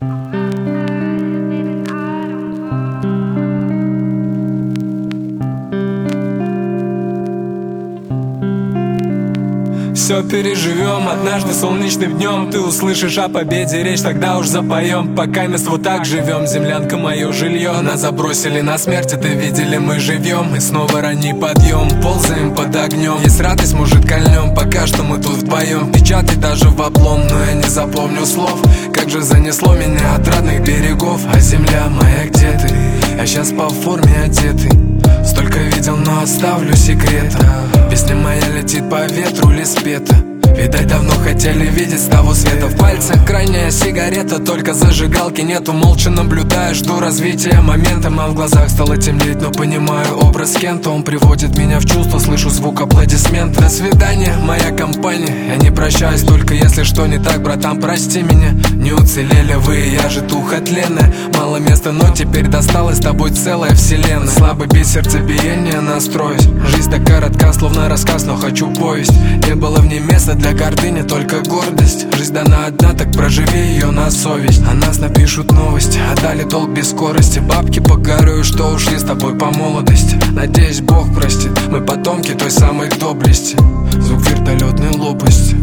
Все переживем, однажды солнечным днем ты услышишь о победе речь, тогда уж запоем. Пока мест вот так живем, землянка мое жилье. Нас забросили на смерть, это видели мы живем. И снова ранний подъем, ползаем под огнем. Есть радость, может кольнем, пока что мы тут вдвоем. Печатать даже в облом, но я не запомню слов. Как же занесло меня от родных берегов. А земля моя, где ты? Я сейчас по форме одетый. Столько видел, но оставлю секрет. Песня моя летит по ветру, лес пета. Видать, давно хотели видеть с того света. В пальцах крайняя сигарета, только зажигалки нету. Молча наблюдаю, жду развития момента. А в глазах стало темнеть, но понимаю образ Кента. Он приводит меня в чувство, слышу звук аплодисмента. До свидания, моя компания. Я не прощаюсь, только если что не так, братан, прости меня. Не уцелели вы, я же тухотленная. Мало места, но теперь досталась тобой целая вселенная. Слабый бит сердцебиения настроюсь. Жизнь так коротка, словно рассказ, но хочу повесть. Не было в ней места для гордыни, только гордость. Жизнь дана одна, так проживи ее на совесть. О нас напишут новости, отдали долг без скорости. Бабки по горою, что ушли с тобой по молодости. Надеюсь, Бог простит, мы потомки той самой доблести. Звук вертолетной лопасти.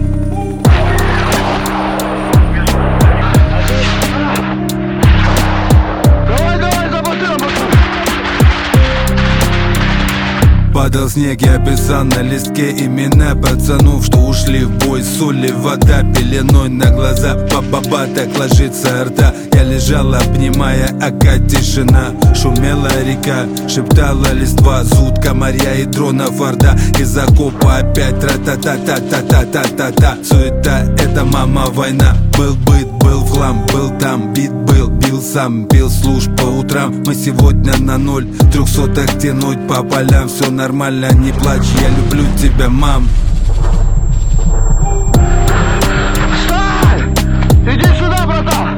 Падал снег, я писал на листке имена пацанов, что ушли в бой. Соли, вода, пеленой на глаза, ба-ба-ба, так ложится орда. Я лежал, обнимая ока, тишина. Шумела река, шептала листва. Зуд комарья и дронов орда. Из окопа опять тра-та-та-та-та-та-та-та-та. Суета, это мама война. Был быт, был в хлам, был там, бит был. Бил сам, пил служб по утрам. Мы сегодня на 0, 300 тянуть по полям. Все нормально, не плачь, я люблю тебя, мам. Стой! Иди сюда, братан!